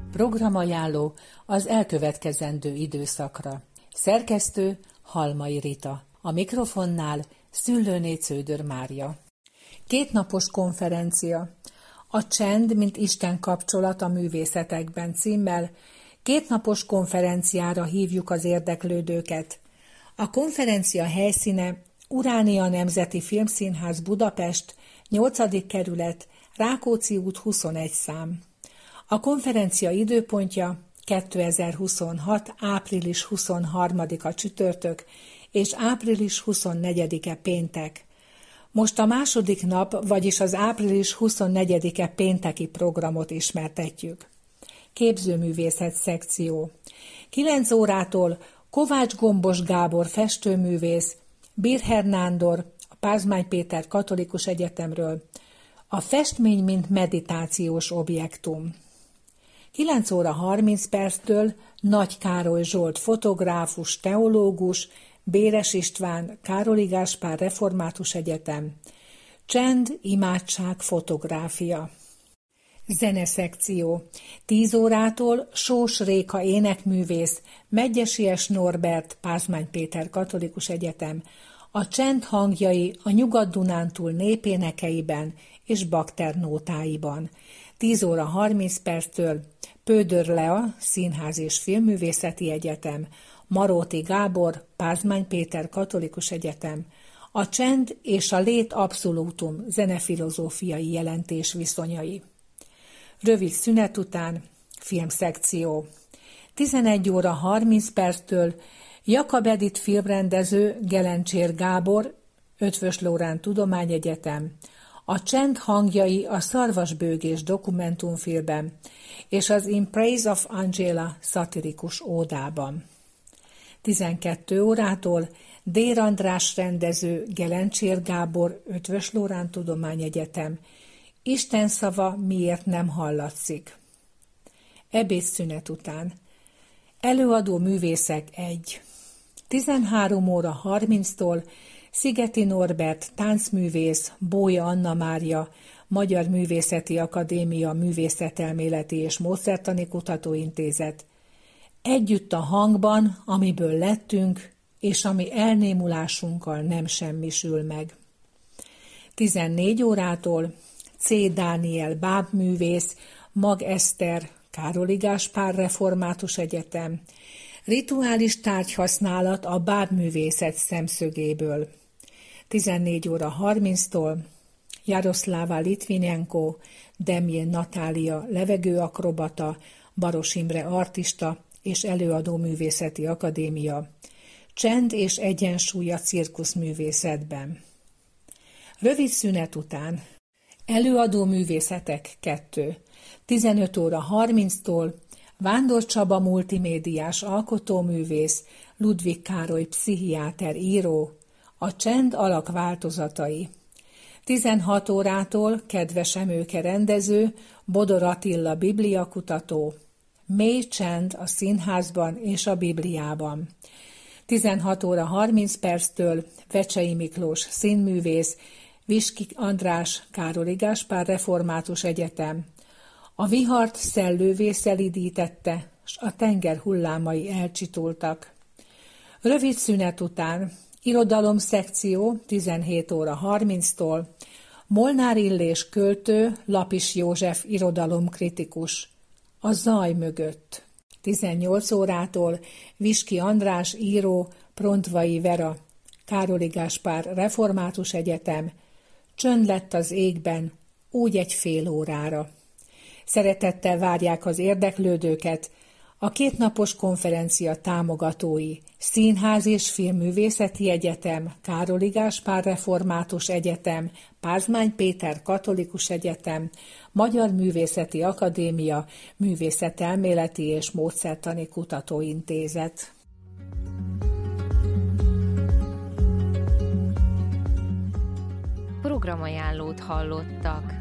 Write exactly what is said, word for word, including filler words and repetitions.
Programajánló az elkövetkezendő időszakra. Szerkesztő Halmai Rita. A mikrofonnál Szüllőné Cződör Mária. Kétnapos konferencia. A csend, mint Isten kapcsolat a művészetekben címmel kétnapos konferenciára hívjuk az érdeklődőket. A konferencia helyszíne Uránia Nemzeti Filmszínház Budapest, nyolcadik kerület, Rákóczi út huszonegy szám. A konferencia időpontja kétezer-huszonhat. április huszonharmadika csütörtök és április huszonnegyedike péntek. Most a második nap, vagyis az április huszonnegyedike pénteki programot ismertetjük. Képzőművészet szekció. kilenc órától Kovács Gombos Gábor festőművész, Birher Nándor, a Pázmány Péter Katolikus Egyetemről, a festmény mint meditációs objektum. kilenc óra harminc perctől Nagy Károly Zsolt fotográfus, teológus, Béres István, Károli Gáspár Református Egyetem, csend, imádság, fotográfia. Zeneszekció. tíz órától Sós Réka énekművész, Medgyessy S. Norbert, Pázmány Péter Katolikus Egyetem, a csend hangjai a Nyugat-Dunántúl népénekeiben és Bakter nótáiban. tíz óra harminc perctől Pődör Lea, Színház és Filmművészeti Egyetem, Maróti Gábor, Pázmány Péter Katolikus Egyetem, a csend és a lét abszolútum zenefilozófiai jelentés viszonyai. Rövid szünet után filmszekció. tizenegy óra harminc perctől Jakab Edith filmrendező, Gelencsér Gábor, Eötvös Loránd Tudományegyetem, a csend hangjai a Szarvasbőgés dokumentumfilmben és az In Praise of Angela szatirikus ódában. tizenkét órától Dér András rendező, Gelencsér Gábor, Eötvös Loránd Tudományegyetem, Isten szava miért nem hallatszik. Ebédszünet után előadó művészek egy. tizenhárom óra harminctól Szigeti Norbert táncművész, Bója Anna Mária, Magyar Művészeti Akadémia Művészetelméleti és Módszertani Kutatóintézet. Együtt a hangban, amiből lettünk, és ami elnémulásunkkal nem semmisül meg. tizennégy órától C. Dániel bábművész, Mag Eszter, Károli Gáspár Református Egyetem, rituális tárgyhasználat a bábművészet szemszögéből. tizennégy óra harminctól Jaroszláva Litvinenko, Demjén Natália levegőakrobata, Baros Imre artista és előadó művészeti akadémia, csend és egyensúly a cirkuszművészetben. Rövid szünet után előadó művészetek kettő. tizenöt óra harminctól Vándor Csaba multimédiás alkotóművész, Ludwig Károly pszichiáter író, a csend alakváltozatai. tizenhat órától Kedves Emőke rendező, Bodor Attila bibliakutató, mély csend a színházban és a Bibliában. tizenhat óra harminc perctől Vecsei Miklós színművész, Viski András, Károli Gáspár Református Egyetem. A vihart szellővé szelídítette, s a tenger hullámai elcsitultak. Rövid szünet után irodalomszekció tizenhét óra harminctól Molnár Illés költő, Lapis József irodalomkritikus, a zaj mögött. tizennyolc órától Viski András író, Prontvai Vera, Károli Gáspár Református Egyetem, csönd lett az égben, úgy egy fél órára. Szeretettel várják az érdeklődőket a kétnapos konferencia támogatói, Színház és Filmművészeti Egyetem, Károli Gáspár Református Egyetem, Pázmány Péter Katolikus Egyetem, Magyar Művészeti Akadémia, Művészetelméleti és Módszertani Kutatóintézet. Programajánlót hallottak.